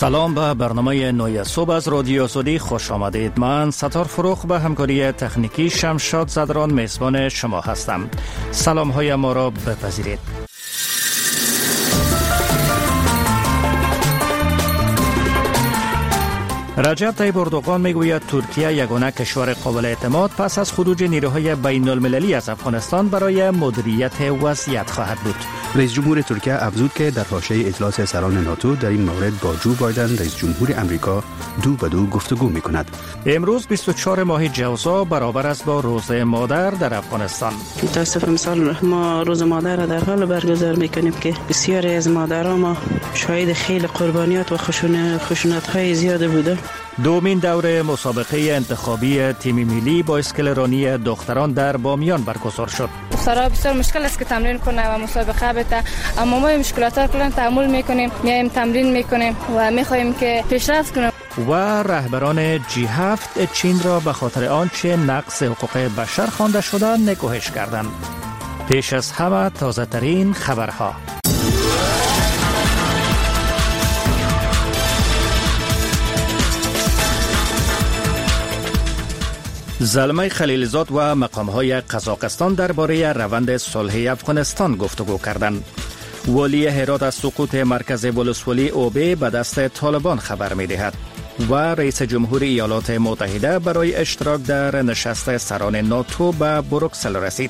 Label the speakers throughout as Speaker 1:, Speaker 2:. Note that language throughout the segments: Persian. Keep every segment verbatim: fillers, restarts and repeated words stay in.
Speaker 1: سلام به برنامه نوی صبح از رادیو آزادی خوش آمدید. من ستار فروخ به همکاری تکنیکی شمشاد زدران میزبان شما هستم. سلام های ما را بپذیرید. رجب طیب اردوغان میگوید ترکیه یگانه کشور قابل اعتماد پس از خروج نیروهای بین المللی از افغانستان برای مدیریت وضعیت خواهد بود.
Speaker 2: رئیس جمهور ترکیه افزود که در حاشیه اجلاس سران ناتو در این مورد با جو بایدن رئیس جمهور امریکا دو به دو گفتگو می کند.
Speaker 1: امروز بیست و چهار ماه جوزا برابر است با روز مادر در افغانستان.
Speaker 3: متاسف مثال ما روز مادر را در حال برگزار می کنیم که بسیاری از مادران ما شاهد خیلی قربانیات و خشونت های زیاد بوده.
Speaker 1: دومین دوره مسابقه انتخابی تیم ملی با اسکلرانی دختران در بامیان برگزار شد.
Speaker 4: دخترها بسیار مشکل است که تمرین کنه و مسابقه بده، اما ما مشکلات را کلا تحمل میکنیم، میایم تمرین میکنیم و میخواهیم که پیشرفت کنیم.
Speaker 1: و رهبران جی هفت چین را به خاطر آنچه نقض حقوق بشر خوانده شده نکوهش کردند. پیش از همه تازه ترین خبرها. زلمه خلیلزاد و مقام‌های قزاقستان درباره روند صلح افغانستان گفتگو کردند. والی هرات از سقوط مرکز ولسوالی اوبه به دست طالبان خبر می‌دهد و رئیس جمهور ایالات متحده برای اشتراک در نشست سران ناتو به بروکسل رسید.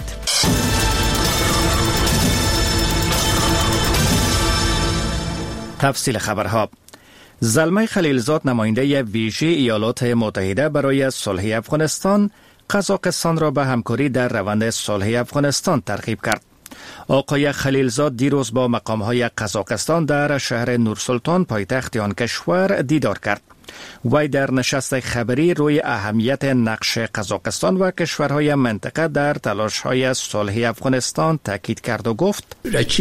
Speaker 1: تفصیل خبرها. زلمه خلیلزاد نماینده ویژه ایالات متحده برای صلح افغانستان قزاقستان را به همکاری در روند صلح افغانستان ترغیب کرد. آقای خلیلزاد دیروز با مقام‌های قزاقستان در شهر نورسلطان پایتخت آن کشور دیدار کرد. وی در نشست خبری روی اهمیت نقش قزاقستان و کشورهای منطقه در تلاش‌های صلح افغانستان تاکید کرد و گفت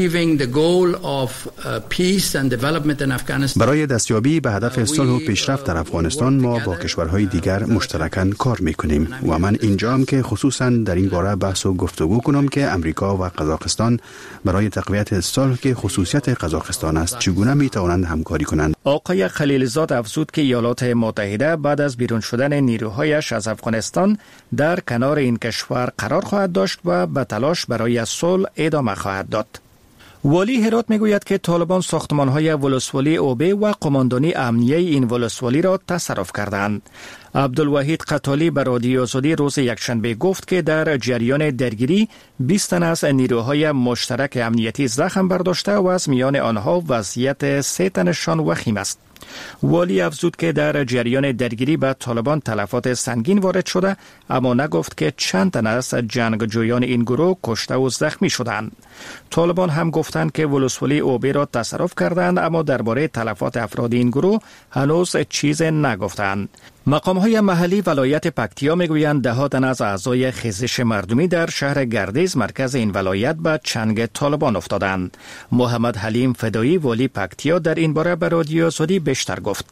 Speaker 2: برای دستیابی به هدف صلح و پیشرفت در افغانستان ما با کشورهای دیگر مشترکاً کار می‌کنیم و من اینجام که خصوصاً در این باره بحث و گفتگو کنم که امریکا و قزاقستان برای تقویت صلح که خصوصیت قزاقستان است چگونه می‌توانند همکاری کنند.
Speaker 1: آقای خلیلزاد افزود که ایالات متحده بعد از بیرون شدن نیروهایش از افغانستان در کنار این کشور قرار خواهد داشت و به تلاش برای صلح ادامه خواهد داد. والی هرات میگوید که طالبان ساختمان‌های ولسوالی اوبه و قماندانی امنیه این ولسوالی را تصرف کردند. عبدالوحید قتالی به رادیو آزادی روز یکشنبه گفت که در جریان درگیری بیست تن از نیروهای مشترک امنیتی زخم برداشته و از میان آنها وضعیت سه تنشان وخیم است. والی افزود که در جریان درگیری به طالبان تلفات سنگین وارد شده، اما نگفت که چند تن از جنگجویان این گروه کشته و زخمی شدند. طالبان هم گفتند که ولسوالی اوبه را تصرف کردند، اما درباره تلفات افراد این گروه هنوز چیز نگفتند. مقام‌های محلی ولایت پکتیا میگویند ده ها تن از اعضای خیزش مردمی در شهر گردیز مرکز این ولایت به چنگ طالبان افتادند. محمد حلیم فدایی والی پکتیا در این باره به رادیو آزادی بیشتر گفت.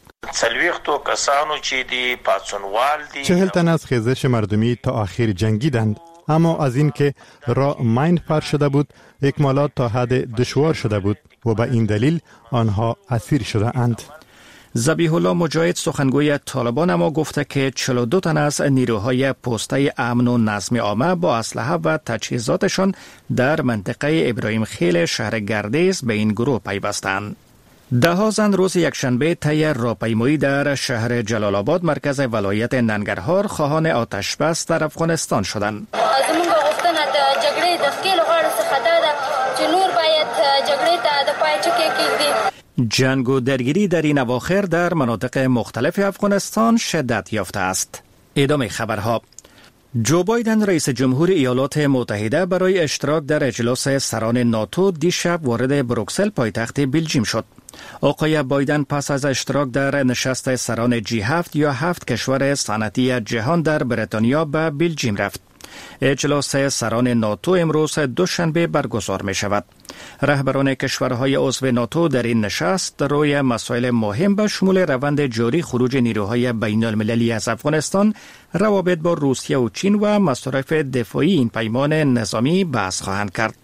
Speaker 5: چهل تن از خیزش مردمی تا آخر جنگیدند، اما از این که را ماین پر شده بود اکمالات تا حد دشوار شده بود و به این دلیل آنها اسیر شده اند.
Speaker 1: ذبیح الله مجاهد سخنگوی طالبان اما گفته که چهل و دو تن از نیروهای پسته امن و نظم عامه با اسلحه و تجهیزاتشان در منطقه ابراهیم خیل شهر گردیز به این گروه پیوستند. ده ها زن روز یکشنبه طی راهپیمایی در شهر جلال آباد مرکز ولایت ننگرهار خواهان آتش بس در افغانستان شدند.
Speaker 6: زموږ غوښتنه د جګړې د ښکېلو غاړو څخه دا ده چې نور باید جګړې ته د پای ټکی کېږدي.
Speaker 1: جنگ و درگیری در این اواخر در مناطق مختلف افغانستان شدت یافته است. ادامه خبرها. جو بایدن رئیس جمهور ایالات متحده برای اشتراک در اجلاس سران ناتو دیشب وارد بروکسل پایتخت بلژیم شد. آقای بایدن پس از اشتراک در نشست سران جی هفت یا هفت کشور صنعتی جهان در بریتانیا به بلژیم رفت. اجلاس سران ناتو امروز دوشنبه برگزار می شود. رهبران کشورهای عضو ناتو در این نشست روی مسائل مهم به شمول روند جاری خروج نیروهای بین المللی از افغانستان، روابط با روسیه و چین و مصارف دفاعی این پیمان نظامی بحث خواهند کرد.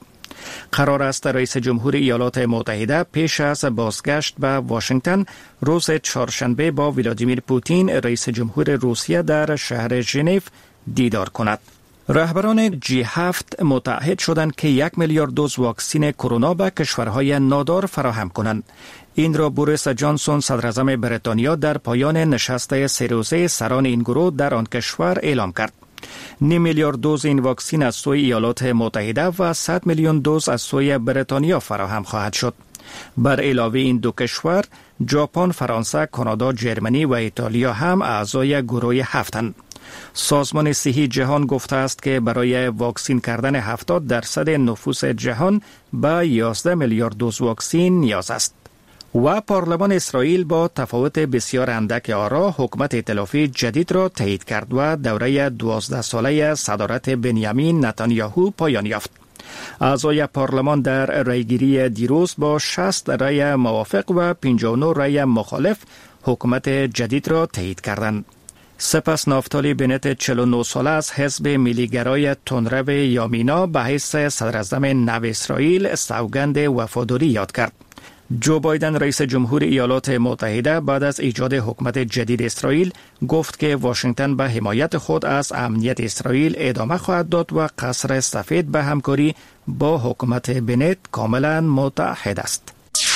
Speaker 1: قرار است رئیس جمهور ایالات متحده پیش از بازگشت به واشنگتن روز چهارشنبه با ولادیمیر پوتین رئیس جمهور روسیه در شهر ژنو دیدار کند. رهبران جی هفت متعهد شدند که یک میلیارد دوز واکسن کرونا به کشورهای نادار فراهم کنند. این را بوریس جانسون صدراعظم بریتانیا در پایان نشست سه روزه سران این گروه در آن کشور اعلام کرد. نیم میلیارد دوز این واکسن از سوی ایالات متحده و صد میلیون دوز از سوی بریتانیا فراهم خواهد شد. بر علاوه این دو کشور، ژاپن، فرانسه، کانادا، جرمنی و ایتالیا هم اعضای گروه هفتند. سازمان صحی جهان گفته است که برای واکسین کردن هفتاد درصد نفوس جهان به یازده میلیارد دوز واکسن نیاز است. و پارلمان اسرائیل با تفاوت بسیار اندک آرا حکومت ائتلافی جدید را تایید کرد و دوره دوازده ساله صدارت بنیامین نتانیاهو پایان یافت. اعضای پارلمان در رایگیری دیروز با شصت رای موافق و پنجاه و نه رای مخالف حکومت جدید را تایید کردند. سپس نافتالی بنت چهل و نه ساله از حزب ملیگرای تندرو یامینا به حیث صدراعظم نو اسرائیل سوگند وفاداری یاد کرد. جو بایدن رئیس جمهور ایالات متحده بعد از ایجاد حکومت جدید اسرائیل گفت که واشنگتن به حمایت خود از امنیت اسرائیل ادامه خواهد داد و قصر سفید به همکاری با حکومت بنت کاملا متحد است.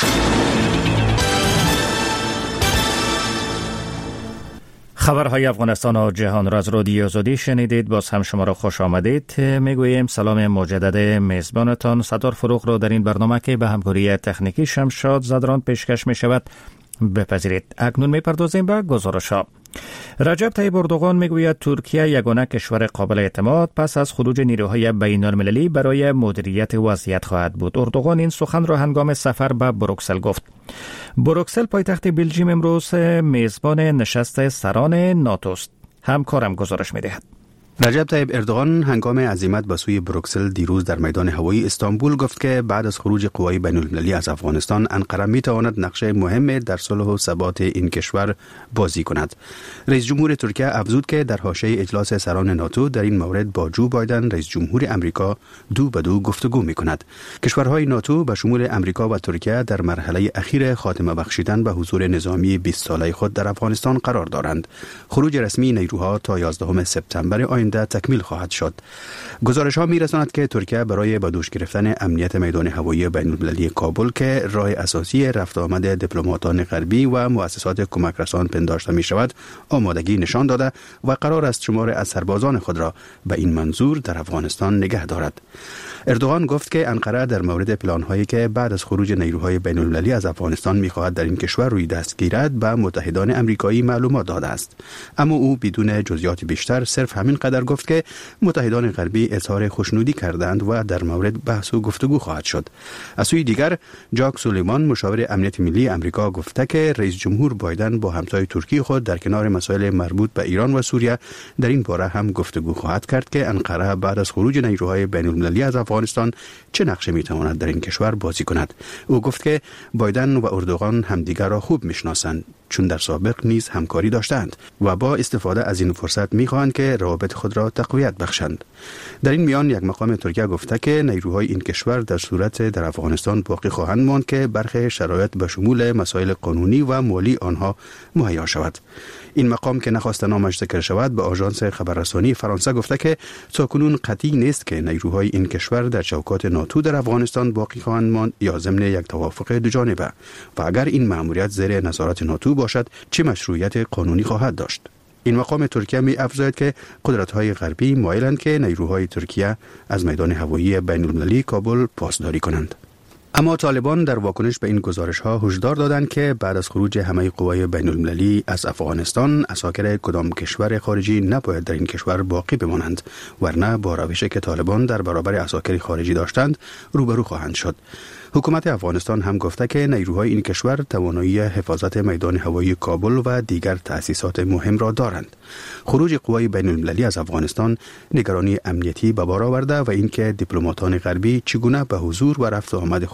Speaker 1: خبرهای افغانستان و جهان را از رادیو آزادی شنیدید. باز هم شما را خوش آمدید میگوییم. سلام مجدد میزبانتان ستار فروغ را در این برنامه که به همکاری تکنیکی شمشاد زدران پیشکش می شود بپذیرید. اکنون می پردازیم به گزارش‌ها. رجب طیب اردوغان میگوید ترکیه یگانه کشور قابل اعتماد پس از خروج نیروهای بین المللی برای مدیریت وضعیت خواهد بود. اردوغان این سخن را هنگام سفر به بروکسل گفت. بروکسل پایتخت بلژیم امروز میزبان نشست سران ناتو است. همکارم گزارش می‌دهد.
Speaker 2: رجب طیب اردوغان هنگام عزیمت به سوی بروکسل دیروز در میدان هوایی استانبول گفت که بعد از خروج قوای بین المللی از افغانستان انقره می تواند نقش مهم در صلح و ثبات این کشور بازی کند. رئیس جمهور ترکیه افزود که در حاشیه اجلاس سران ناتو در این مورد با جو بایدن رئیس جمهور امریکا دو به دو گفتگو می کند. کشورهای ناتو به شمول امریکا و ترکیه در مرحله اخیر خاتمه بخشیدن به حضور نظامی بیست ساله خود در افغانستان قرار دارند. خروج رسمی نیروها تا یازدهم سپتامبر آینده تکمیل خواهد شد. گزارش ها می رساند که ترکیه برای به دوش گرفتن امنیت میدان هوایی بین المللی کابل که راه اساسی رفت آمد دیپلماتان غربی و مؤسسات کمک رسان پنداشته می شود آمادگی نشان داده و قرار است شمار از سربازان خود را به این منظور در افغانستان نگه دارد. اردوغان گفت که انقره در مورد پلان هایی که بعد از خروج نیروهای بین المللی از افغانستان می خواهد در این کشور روی دست گیرد به متحدان امریکایی معلومات داده است. اما او بدون جزئیات بیشتر صرف همین قدر گفت که متحدان غربی اظهار خوشنودی کردند و در مورد بحث و گفتگو خواهد شد. از سوی دیگر جاک سولیوان مشاور امنیت ملی امریکا گفته که رئیس جمهور بایدن با همتای ترکی خود در کنار مسائل مربوط به ایران و سوریه در این باره هم گفتگو خواهد کرد که انقره بعد از خروج نیروهای بین المللی از افغانستان چه نقشی میتواند در این کشور بازی کند. او گفت که بایدن و اردوغان همدیگر را خوب میشناسند چون در سابق نیز همکاری داشتند و با استفاده از این فرصت میخواهند که روابط خود را تقویت بخشند. در این میان یک مقام ترکیه گفته که نیروهای این کشور در صورت در افغانستان باقی خواهند ماند که برخی شرایط به شمول مسائل قانونی و مالی آنها مهیا شود. این مقام که نخواست نامش ذکر شود به آژانس خبررسانی فرانسه گفته که تاکنون قطعی نیست که نیروهای این کشور در چوکات ناتو در افغانستان باقی خواهند ماند یا ضمن یک توافق دو جانبه و اگر این مأموریت زیر نظارت ناتو باشد چه مشروعیت قانونی خواهد داشت. این مقام ترکیه می افزاید که قدرت‌های غربی مایلند که نیروهای ترکیه از میدان هوایی بین المللی کابل پاسداری کنند. اما طالبان در واکنش به این گزارش‌ها هشدار دادند که بعد از خروج همه قوای بین المللی از افغانستان اساکر کدام کشور خارجی نباید در این کشور باقی بمانند ورنه با روشی که طالبان در برابر اساکر خارجی داشتند روبرو خواهند شد. حکومت افغانستان هم گفته که نیروهای این کشور توانایی حفاظت میدان هوایی کابل و دیگر تأسیسات مهم را دارند. خروج قوای بین المللی از افغانستان نگرانی امنیتی به بار آورده و اینکه دیپلماتان غربی چگونه به حضور و رفت و آمد خود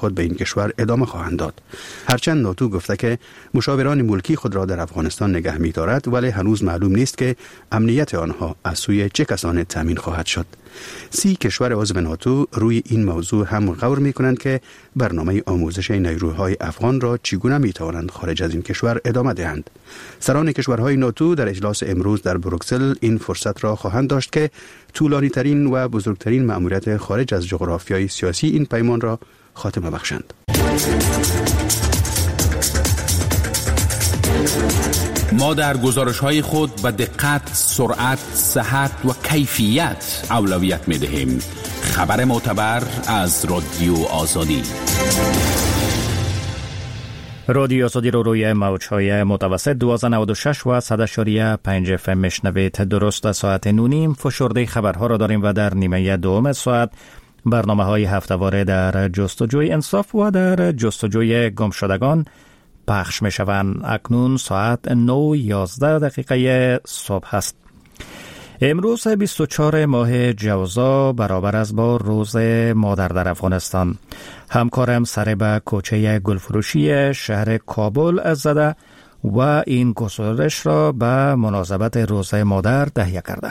Speaker 2: خود به این کشور ادامه خواهند داد. هرچند ناتو گفته که مشاوران ملکی خود را در افغانستان نگه می‌دارد، ولی هنوز معلوم نیست که امنیت آنها از سوی چه کسانی تامین خواهد شد. سی کشور عضو ناتو روی این موضوع هم غور می‌کنند که برنامه آموزش نیروهای افغان را چگونه می‌توانند خارج از این کشور ادامه دهند. سران کشورهای ناتو در اجلاس امروز در بروکسل این فرصت را خواهند داشت که طولانی ترین و بزرگترین مأموریت خارج از جغرافیای سیاسی این پیمان را خاتمه بخشند.
Speaker 7: ما در گزارش‌های خود به دقت، سرعت، صحت و کیفیت اولویت می‌دهیم. خبر معتبر از رادیو آزادی.
Speaker 1: رادیو آزادی رو روی موج‌های متوسط دوازده نود و شش و صد و شش پنج اف ام میشنوید. درست ساعت نونیم فشرده خبرها را داریم و در نیمه دوم ساعت برنامه‌های هفته‌واره در جستجوی انصاف و در جستجوی گمشدگان پخش می‌شوند. اکنون ساعت نه یازده دقیقه صبح است. امروز بیست و چهارم ماه جوزا برابر است با روز مادر در افغانستان. همکارم سر به کوچه گلفروشی شهر کابل زده و این گزارش را به مناسبت روز مادر تهیه کرده.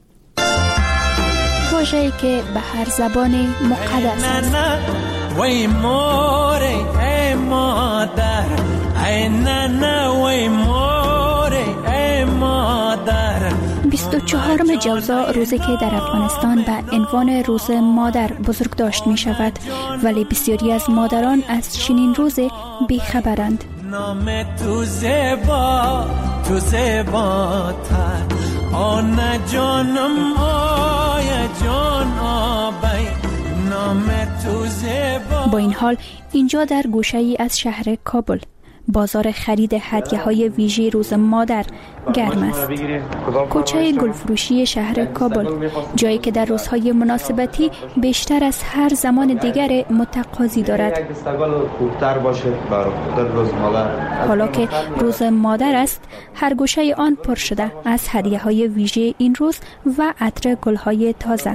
Speaker 8: واژه‌ای که به هر زبان مقدس است.
Speaker 9: وای موره ای مادر، ای نانا وای موره ای مادر.
Speaker 8: بیست و چهارم جوزا روزی که در افغانستان به عنوان روز مادر بزرگ داشت می شود، ولی بسیاری از مادران از چنین روزی بیخبرند.
Speaker 9: نام تو زیبا تو زیبا تر آن جانم آی جان آبای نام تو زیبا.
Speaker 8: با این حال اینجا در گوشه ای از شهر کابل بازار خرید هدیه‌های ویژه روز مادر گرم است. کوچه گلفروشی شهر کابل، جایی که در روزهای مناسبتی بیشتر از هر زمان دیگر متقاضی دارد. حالا که روز مادر است، هر گوشه آن پر شده از هدیه‌های ویژه این روز و عطر گل‌های تازه.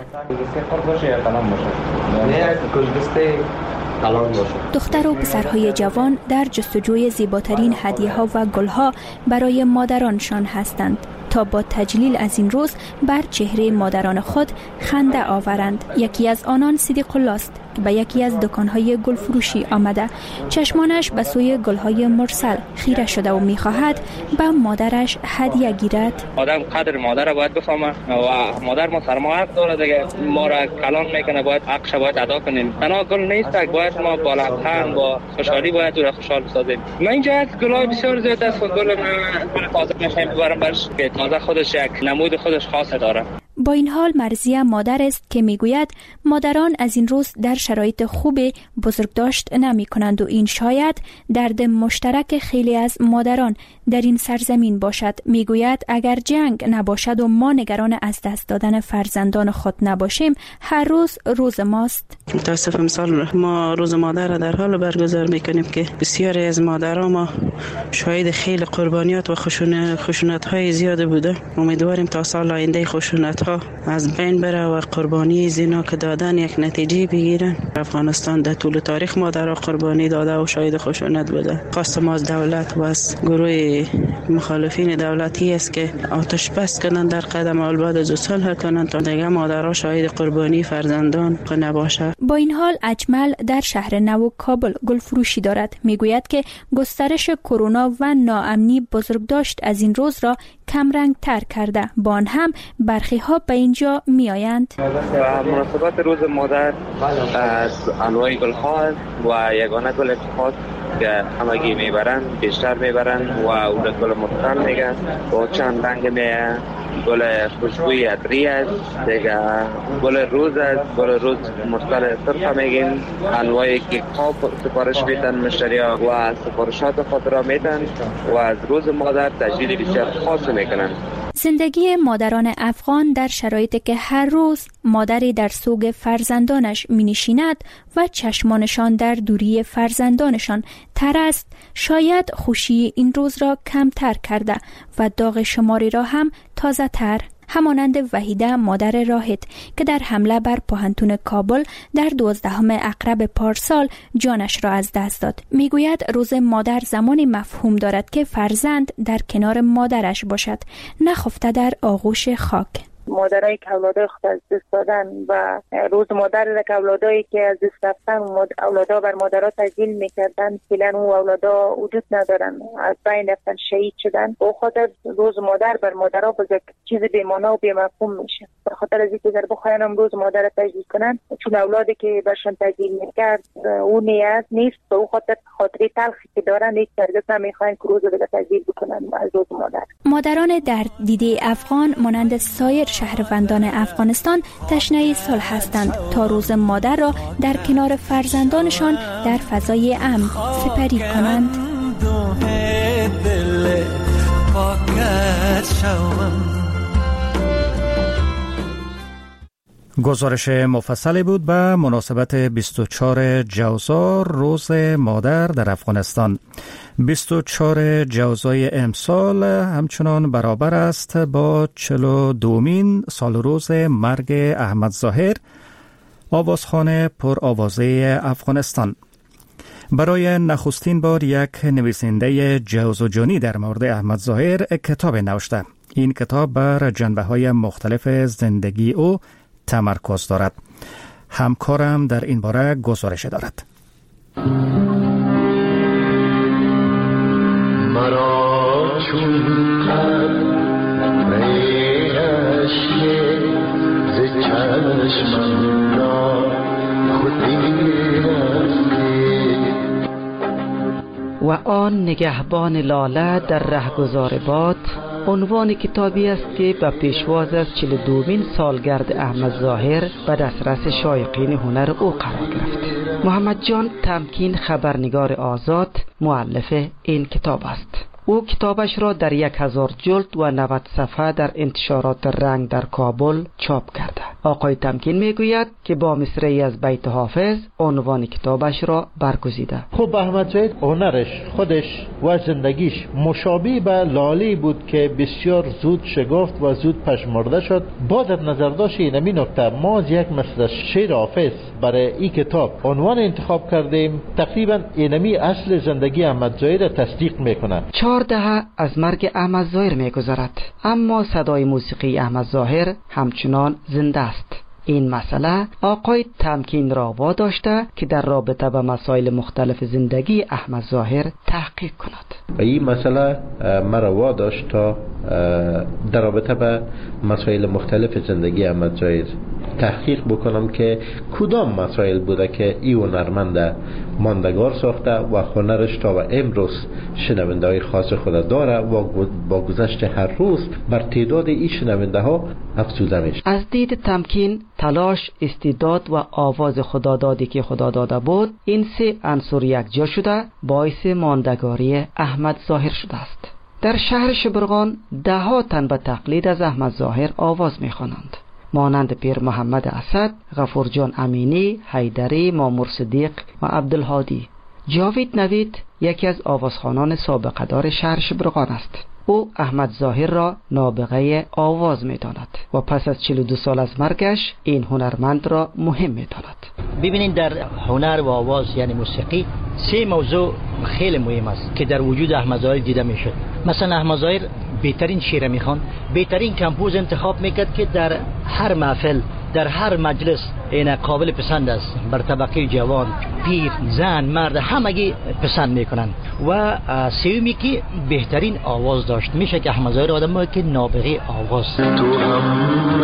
Speaker 8: دختر و پسرهای جوان در جستجوی زیباترین هدیه‌ها و گل‌ها برای مادرانشان هستند تا با تجلیل از این روز بر چهره مادران خود خنده آورند. یکی از آنان صدیق الله است که به یکی از دکان‌های گل فروشی آمده. چشمانش به سوی گل‌های مرسل خیره شده و می‌خواهد به مادرش هدیه گیرد.
Speaker 10: آدم قدر مادر باید بفهمه و مادر ما سرمایه داره دیگه، ما را کلان میکنه، باید حقش باید ادا کنیم. تنها گل نیست، باید ما با لبخند با خوشحالی باید او را خوشحال بسازیم. من اینجا از گل‌های بسیار زیاد است، گل من تازه می‌خوایم ببرم برش که تازه خودش یک نمود خودش خاصه داره.
Speaker 8: با این حال مرضیه مادر است که میگوید مادران از این روز در شرایط خوب بزرگداشت نمی کنند و این شاید درد مشترک خیلی از مادران در این سرزمین باشد. میگوید اگر جنگ نباشد و ما نگران از دست دادن فرزندان خود نباشیم، هر روز روز ماست.
Speaker 3: متاسف مثال ما روز مادر را در حال برگزار میکنیم که بسیاری از مادران ما شاهد خیلی قربانیات و خشونت های زیاد بوده. امیدواریم تا سال آینده خشونت ها از بین بره و قربانی زنا که دادن یک نتیجه بگیرن. افغانستان در طول تاریخ مادر قربانی داده و شاهد خشونت بوده. خواست ما از دولت و از گروه مخالفین دولتی است که آتش بس کنند در قدم اول بعد از صلح کنند تا دیگه مادرها شاهد قربانی فرزندان نباشه.
Speaker 8: با این حال اجمل در شهر نو کابل گل فروشی دارد. میگوید که گسترش کرونا و ناامنی بزرگداشت از این روز را کم رنگ تر کرده. با آن هم برخی ها به اینجا می آیند.
Speaker 10: مناسبت روز مادر از انواع گل ها و یگانه گل اتحاد که همگی میبرن بیشتر میبرن و اون گل مختل میگن با چند رنگ میه. گل خوشبوی عطری است دیگه، گل روز است. گل روز مختل صرف میگیم انواع کیک ها سفارش میدن مشتری ها و سفارشات خود را میدن و از روز مادر تجلیل بسیار خاص میکنن.
Speaker 8: زندگی مادران افغان در شرایطی که هر روز مادری در سوگ فرزندانش می نشیند و چشمانشان در دوری فرزندانشان تر است، شاید خوشی این روز را کمتر کرده و داغ شماری را هم تازه تر. همانند وحیده مادر راهد که در حمله بر پوهنتون کابل در دوازدهم اکتبر پارسال جانش را از دست داد. میگوید روز مادر زمانی مفهوم دارد که فرزند در کنار مادرش باشد، نخفته در آغوش خاک.
Speaker 11: مادرایی که اولادای خود از دست دادن و روز مادر را که اولادایی که از دست رفتن اولادا بر مادرها تجلیل میکردن، فعلا اون اولادا وجود ندارن، از بین رفتن، شهید شدن. به خاطر روز مادر بر مادرها بزرگ چیز بی‌معنا و بی‌مفهوم میشه. به خاطر از اینکه در بخواین هم روز مادر را تجلیل کنن، چون اولادی که برشان تجلیل میکرد اون نیاز نیست، به اون خاطر خاطره تلخی که دارن هیچ هرگز نمیخواین که روز دیگه تجلیل بکنن از روز مادر.
Speaker 8: مادران در دیده افغان مانند سایر شهروندان افغانستان تشنه صلح هستند تا روز مادر را در کنار فرزندانشان در فضای امن سپری کنند.
Speaker 1: گزارش مفصلی بود به مناسبت بیست و چهارم جوزا روز مادر در افغانستان. بیست و چهارم جوزای امسال همچنان برابر است با چهل و دومین سال روز مرگ احمد ظاهر، آوازخوان پر آوازه افغانستان. برای نخستین بار یک نویسنده جوزجانی در مورد احمد ظاهر کتاب نوشته. این کتاب بر جنبه‌های مختلف زندگی او تمرکز دارد. همکارم در این باره گزارش دارد. مرا چون
Speaker 12: و آن نگهبان لاله در رهگذار باد عنوان کتابی است که به پیشواز از چهل و دومین سالگرد احمد ظاهر به دسترس شایقین هنر او قرار گرفت. محمد جان تمکین خبرنگار آزاد مؤلف این کتاب است. او کتابش را در یک هزار جلد و نود صفحه در انتشارات رنگ در کابل چاپ کرده. آقای تمکین میگوید که با مصرعی از بیت حافظ عنوان کتابش را برگزیده.
Speaker 13: خب احمد ظاهر هنرش خودش و زندگیش مشابه به لاله بود که بسیار زود شگفت و زود پژمرده شد. باز از نظر داشت اینمی نکته ما از یک مثل شعر حافظ برای این کتاب عنوان انتخاب کردیم. تقریبا اینمی اصل زندگی احمد ظاهر را تصدیق میکنه.
Speaker 12: چهار دهه از مرگ احمد ظاهر میگذرد، اما صدای موسیقی احمد ظاهر همچنان زنده است. این مسئله آقای تمکین را واداشته که در رابطه با مسائل مختلف زندگی احمد ظاهر تحقیق کند.
Speaker 13: این مسئله مرا واداشت تا در رابطه با مسائل مختلف زندگی احمد ظاهر تحقیق بکنم که کدام مسائل بوده که ای هنرمند ماندگار ساخته و هنرش تا و امروز شنونده های خاص خود داره و با گذشت هر روز بر تعداد این شنونده ها افزوده میشه.
Speaker 12: از دید تمکین تلاش، استعداد و آواز خدادادی که خدا داده بود، این سه عنصر یکجا شده باعث ماندگاری احمد ظاهر شده است. در شهر شبرغان ده ها تن به تقلید از احمد ظاهر آواز میخوانند، مانند پیر محمد اسد، غفور جان امینی، حیدری، مامور صدیق و عبدالهادی. جاوید نوید یکی از آوازخوانان سابقه دار شهر شبرغان است. او احمد ظاهر را نابغه آواز می داند و پس از چهل و دو سال از مرگش این هنرمند را مهم می داند.
Speaker 14: ببینید در هنر و آواز یعنی موسیقی سه موضوع خیلی مهم است که در وجود احمد ظاهر دیده می شد. مثلا احمد ظاهر بهترین شعر می خوان، بهترین کمپوز انتخاب میکرد که در هر محفل، در هر مجلس این قابل پسند است. بر طبقه جوان، پیر، زن، مرد همگی پسند میکنن. و سومی که بهترین آواز داشت. میشه که احمد ظاهر آدم که نابغه آواز. تو هم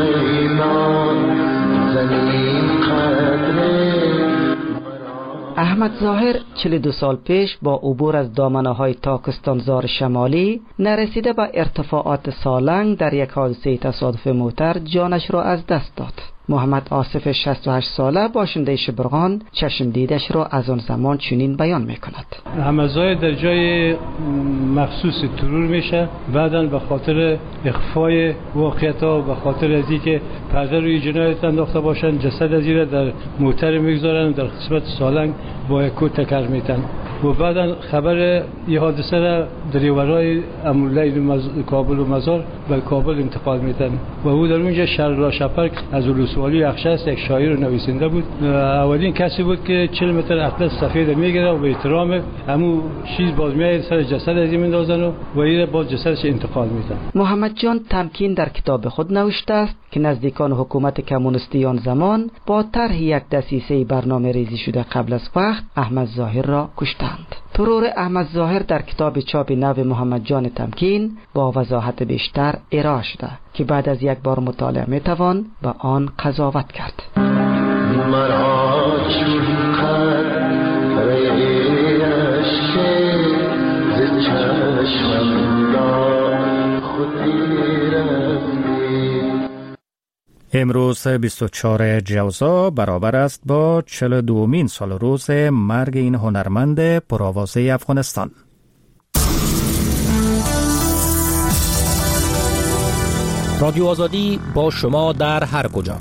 Speaker 12: احمد ظاهر چهل و دو سال پیش با عبور از دامنه‌های تاکستانزار شمالی نرسیده به ارتفاعات سالنگ در یک حادثه تصادف موتر جانش را از دست داد. محمد آصف شصت و هشت ساله باشنده شبرغان چشم دیدش را از آن زمان چنین بیان میکند.
Speaker 15: احمد ظاهر در جای مخصوص ترور میشه، بعداً به خاطر اخفای واقعیت‌ها، به خاطر از اینکه پرده روی جنایت انداخته باشن، جسد از این در موتر میگذارن، در قسمت سالنگ با یک کوت تکر میتن و بعداً خبر این حادثه را دریورای امورلیل مز... کابل و مزار به کابل انتقال میدن و او در اونجا شهر شپر از ولسوالی اخشاست یک شاعر و نویسنده بود. اولین کسی بود که چهل متر اطلس سفید میگیره و به احترام همو چیز باز میاد سر جسد از این میندازن و و این باز جسدش انتقال میدن.
Speaker 12: محمد جان تمکین در کتاب خود نوشته است که نزدیکان حکومت کمونیستی آن زمان با طرح یک دسیسه برنامه ریزی شده قبل از وقت احمد ظاهر را کشتند. ترور احمد ظاهر در کتاب چاپ نو محمد جان تمکین با وضاحت بیشتر ارائه شده که بعد از یک بار مطالعه میتوان به آن قضاوت کرد.
Speaker 1: امروز بیست و چهارم جوزا برابر است با چهل و دومین سال روز مرگ این هنرمند پرآوازه افغانستان.
Speaker 16: رادیو آزادی با شما در هر کجا.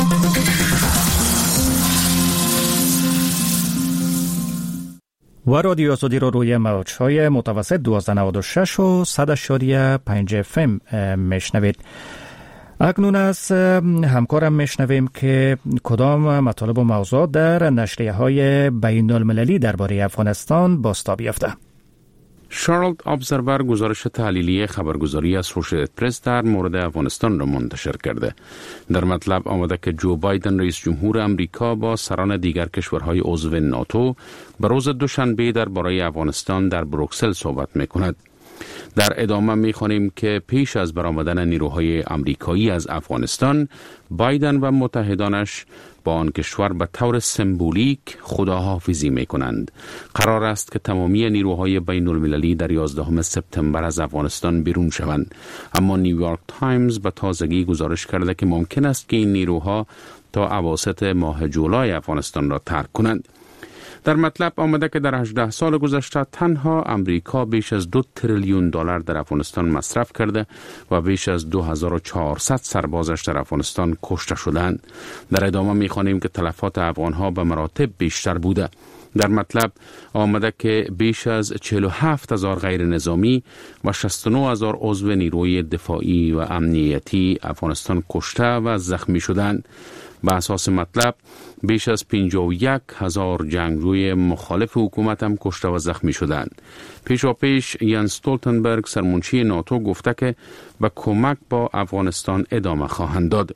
Speaker 1: و رادیو آزادی رو روی موج‌های متوسط دویست و نود و شش و صد و پنج اف ام میشنوید. اکنون از همکارم میشنویم که کدام مطالب و موضوع در نشریه‌های بین المللی درباره افغانستان بازتاب یافته.
Speaker 7: شارلد ابزرور گزارش تحلیلی خبرگزاری اسوسییتد پرس در مورد افغانستان را منتشر کرده. در مطلب آمده که جو بایدن رئیس جمهور امریکا با سران دیگر کشورهای عضو ناتو به روز دوشنبه درباره افغانستان در بروکسل صحبت می‌کند. در ادامه می‌خوانیم که پیش از برآمدن نیروهای آمریکایی از افغانستان، بایدن و متحدانش با آن کشور به طور سمبولیک خداحافظی می‌کنند. قرار است که تمامی نیروهای بین المللی در یازدهم سپتامبر از افغانستان بیرون شوند، اما نیویورک تایمز به تازگی گزارش کرده که ممکن است که این نیروها تا اواسط ماه جولای افغانستان را ترک کنند. در مطلب آمده که در هجده سال گذشته تنها امریکا بیش از دو تریلیون دلار در افغانستان مصرف کرده و بیش از دو هزار و چهارصد سربازش در افغانستان کشته شدند. در ادامه می‌خوانیم که تلفات افغان‌ها به مراتب بیشتر بوده. در مطلب آمده که بیش از چهل و هفت هزار غیر نظامی و شصت و نه هزار عضو نیروی دفاعی و امنیتی افغانستان کشته و زخمی شدند. به اساس مطلب بیش از پنجاه و یک هزار جنگجوی مخالف حکومت هم کشته و زخمی شدند. پیشا پیش یانس استولتنبرگ سرمنشی ناتو گفته که به کمک با افغانستان ادامه خواهند داد.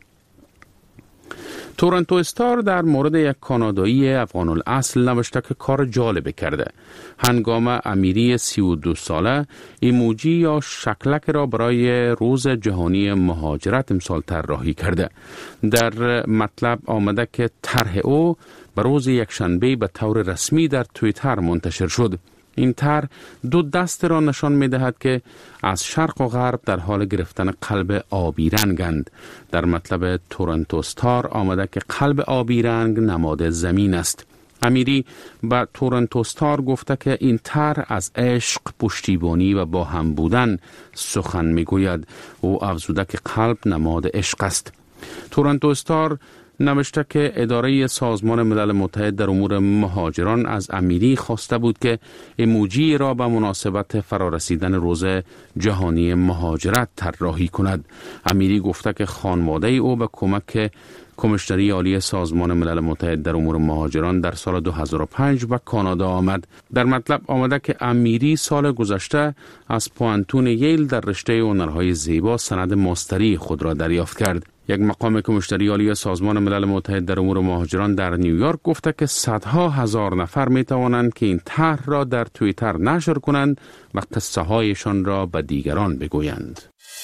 Speaker 7: تورنتو استار در مورد یک کانادایی افغان الاصل نوشته که کار جالب کرده. هنگام امیری سی و دو ساله ایموجی یا شکلک را برای روز جهانی مهاجرت امسال طراحی کرده. در مطلب آمده که طرح او به روز یکشنبه به طور رسمی در توییتر منتشر شد. این طرح دو دست را نشان می دهد که از شرق و غرب در حال گرفتن قلب آبی رنگند. در مطلب تورنتو استار آمده که قلب آبی رنگ نماد زمین است. امیری به تورنتو استار گفته که این طرح از عشق، پشتیبانی و با هم بودن سخن می گوید. او افزوده که قلب نماد عشق است. تورنتو استار نوشته که اداره سازمان ملل متحد در امور مهاجران از امیری خواسته بود که ایموجی را به مناسبت فرارسیدن روز جهانی مهاجرت طراحی کند. امیری گفته که خانواده او به کمک کمیشنری عالی سازمان ملل متحد در امور مهاجران در سال دو هزار و پنج به کانادا آمد. در مطلب آمده که امیری سال گذشته از پوانتون ییل در رشته هنرهای زیبا سند ماستری خود را دریافت کرد. یک مقام کمیشنری عالی سازمان ملل متحد در امور مهاجران در نیویورک گفته که صدها هزار نفر می توانند که این طرح را در توییتر نشر کنند و قصه هایشان را به دیگران بگویند.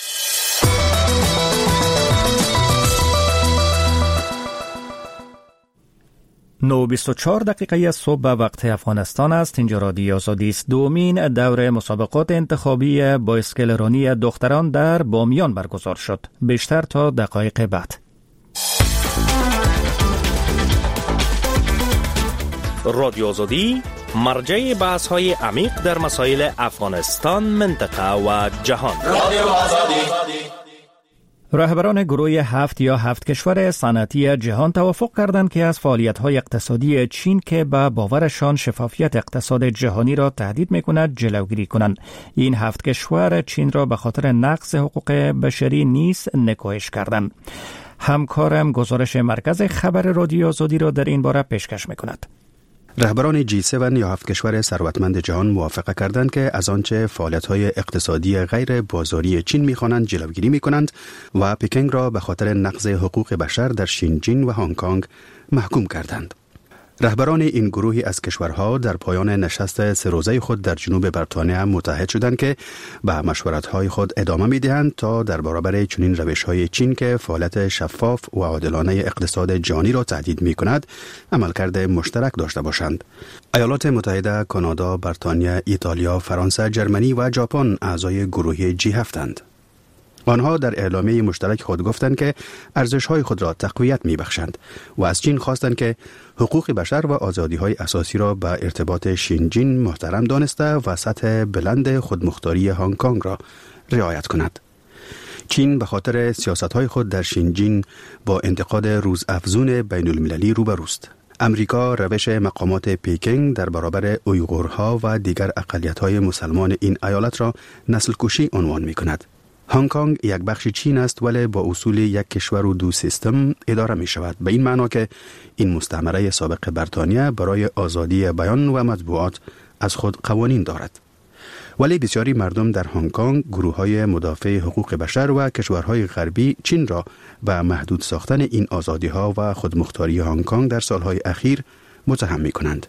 Speaker 1: نه و بیست و چهار دقیقه صبح به وقت افغانستان است. اینجا رادیو آزادی است. دومین دور مسابقات انتخابی بایسکلرانی دختران در بامیان برگزار شد. بیشتر تا دقایق بعد.
Speaker 16: رادیو آزادی مرجع بحث های عمیق در مسائل افغانستان، منطقه و جهان. رادیو آزادی
Speaker 1: رهبران گروه هفت یا هفت کشور صنعتی جهان توافق کردند که از فعالیت‌های اقتصادی چین که به باورشان شفافیت اقتصاد جهانی را تهدید می‌کند جلوگیری کنند. این هفت کشور چین را به خاطر نقض حقوق بشری نیز نکوهش کردند. همکارم گزارش مرکز خبر رادیو آزادی را در این باره پیشکش می‌کند.
Speaker 2: رهبران جی هفت یا هفت کشور ثروتمند جهان موافقه کردند که از آنچه فعالیت‌های اقتصادی غیر بازاری چین می‌خوانند جلوگیری می‌کنند و پکینگ را به خاطر نقض حقوق بشر در شینجین و هنگ کنگ محکوم کردند. رهبران این گروهی از کشورها در پایان نشست سه روزه خود در جنوب بریتانیا متحد شدند که به مشورت‌های خود ادامه می‌دهند تا در برابر چنین روش‌های چین که فعالیت شفاف و عادلانه اقتصاد جهانی را تهدید می‌کند، عملکرد مشترک داشته باشند. ایالات متحده، کانادا، بریتانیا، ایتالیا، فرانسه، جرمنی و ژاپن اعضای گروه جی هفت‌اند. آنها در اعلامیه مشترک خود گفتند که ارزش‌های خود را تقویت می‌بخشند و از چین خواستند که حقوق بشر و آزادی‌های اساسی را به ارتباط شینجین محترم دانسته و سطح بلند خودمختاری هنگ کنگ را رعایت کند. چین به خاطر سیاست‌های خود در شینجین با انتقاد روزافزون بین‌المللی روبروست. امریکا روش مقامات پکینگ در برابر اویغورها و دیگر اقلیت‌های مسلمان این ایالت را نسل کشی عنوان می‌کند. هنگ کنگ یک بخش چین است ولی با اصول یک کشور و دو سیستم اداره می شود. به این معنا که این مستعمره سابق بریتانیا برای آزادی بیان و مطبوعات از خود قوانین دارد. ولی بسیاری مردم در هنگ کنگ، گروه‌های مدافع حقوق بشر و کشورهای غربی چین را به محدود ساختن این آزادی‌ها و خودمختاری هنگ کنگ در سالهای اخیر متهم می‌کنند.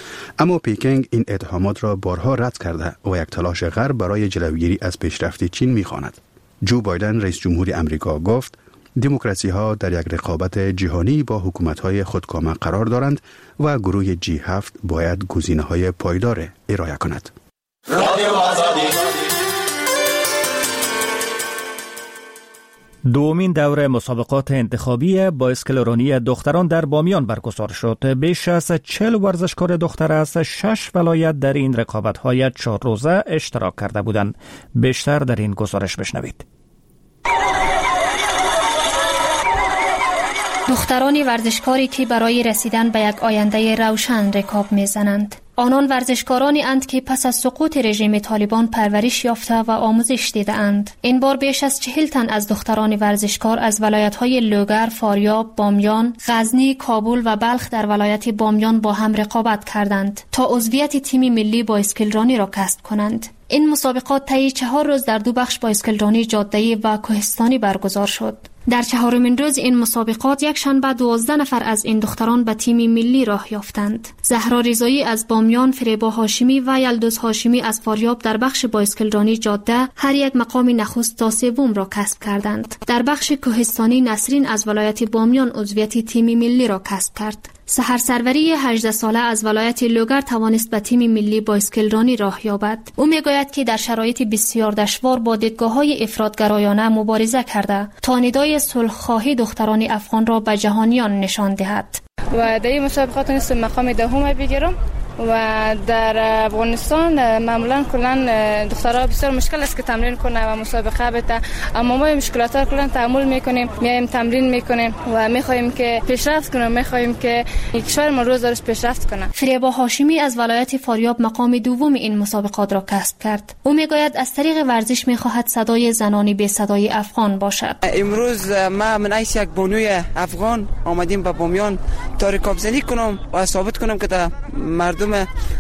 Speaker 2: اما پکینگ این اتهامات را بارها رد کرده و یک تلاش غرب برای جلوگیری از پیشرفت چین می‌خواند. جو بایدن رئیس جمهور امریکا گفت دموکراسی ها در یک رقابت جهانی با حکومت های خودکامه قرار دارند و گروه جی هفت باید گزینه های پایدار ارائه کند.
Speaker 1: دومین دوره مسابقات انتخابی با اسکلرونی دختران در بامیان برگزار شد. بیش از چهل ورزشکار دختر از شش ولایت در این رقابت‌های چهار روزه اشتراک کرده بودند. بیشتر در این گزارش بشنوید.
Speaker 17: دخترانی ورزشکاری که برای رسیدن به یک آینده روشن رکاب می‌زنند. آنان ورزشکارانی اند که پس از سقوط رژیم طالبان پرورش یافته و آموزش دیده اند. این بار بیش از چهل تن از دختران ورزشکار از ولایت‌های لوگر، فاریاب، بامیان، غزنی، کابل و بلخ در ولایت بامیان با هم رقابت کردند تا عضویت تیم ملی با اسکلرانی را کسب کنند. این مسابقات طی چهار روز در دو بخش با اسکلرانی جاده‌ای و کوهستانی برگزار شد. در چهارمین روز این مسابقات یک شنبه دوازده نفر از این دختران به تیم ملی راه یافتند. زهرا رضایی از بامیان، فریبا هاشمی و یلدوز هاشمی از فاریاب در بخش با اسکلرانی جاده هر یک مقام نخست تا سوم را کسب کردند. در بخش کوهستانی نسرین از ولایت بامیان عضویت تیم ملی را کسب کرد. سحر سروری هجده ساله از ولایت لوگر توانست به تیم ملی با اسکلرانی راه یابد. او میگوید که در شرایط بسیار دشوار با دیدگاه‌های افراط‌گرایانه مبارزه کرده تا ندای صلح‌خواهی دختران افغان را به جهانیان نشان دهد.
Speaker 4: و در این مسابقات نیست مقام دهم بگیرم و در افغانستان معمولا کلا دخترها بسیار مشکل است که تمرین کنه و مسابقه بده، اما ما مشکلات را کلا تحمل میکنیم، میایم تمرین میکنیم و میخواهیم که پیشرفت کنیم، میخواهیم که کشور ما روز روز پیشرفت کنه.
Speaker 17: فریبا هاشمی از ولایت فاریاب مقام دوم این مسابقات را کسب کرد. او میگوید از طریق ورزش میخواهد صدای زنانی بی صدای افغان باشد.
Speaker 18: امروز ما من ایس یک بانوی افغان آمدیم به بامیان تا رکابزنی کنم و ثابت کنم که مردم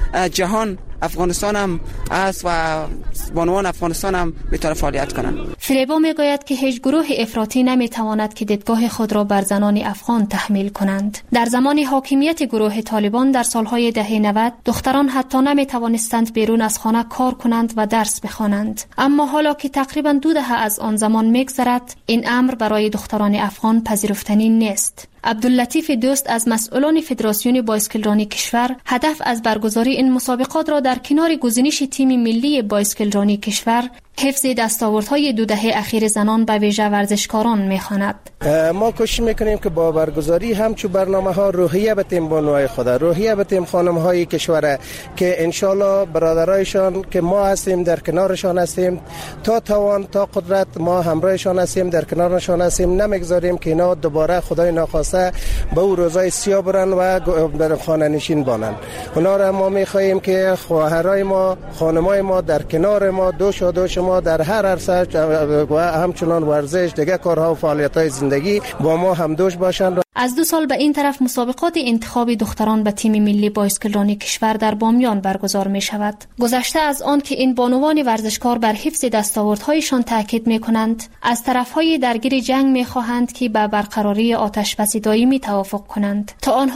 Speaker 18: جهان افغانستان هم است و بانوان افغانستان هم میتونه فعالیت کنند.
Speaker 17: فریبا میگوید که هیچ گروه افراطی نمیتواند که دیدگاه خود را بر زنان افغان تحمیل کنند. در زمان حاکمیت گروه طالبان در سالهای دهه نود دختران حتی نمیتوانستند بیرون از خانه کار کنند و درس بخوانند. اما حالا که تقریبا دو دهه از آن زمان میگذرد این امر برای دختران افغان پذیرفتنی نیست. عبداللطیف دوست از مسئولان فدراسیون بایسکلرانی کشور هدف از برگزاری این مسابقات را در کنار گزینش تیم ملی بایسکلرانی کشور حفظ دستاوردهای دو دهه اخیر زنان به ویژه ورزشکاران می‌خواند.
Speaker 19: ما کوشش میکنیم که با برگزاری همچون برنامه ها روحیه بتیم بانوهای خود، روحیه بتیم خانم های کشور که انشالله برادرایشان که ما هستیم در کنارشان هستیم، تا توان تا قدرت ما همراهشان هستیم، در کنارشان هستیم، نمیگذاریم که اینا دوباره خدای ناخواسته به او روزای سیاه برن و در خانه نشین بانن. اونا را ما میخواهیم که خواهرای ما، خانمای ما در کنار ما، دوش و دوش ما در هر عرصه و همچنان ورزش، دیگه کارها و فعالیت‌های زندگی با ما همدوش باشند.
Speaker 17: از دو سال به این طرف مسابقات انتخاب دختران به تیم ملی بایسکلرانی کشور در بامیان برگزار می شود. گذشته از آن که این بانوان ورزشکار بر حفظ دستاوردهایشان تاکید می کنند، از طرفهای درگیر جنگ می خواهند که به برقراری آتش بس دائمی توافق کنند تا آنها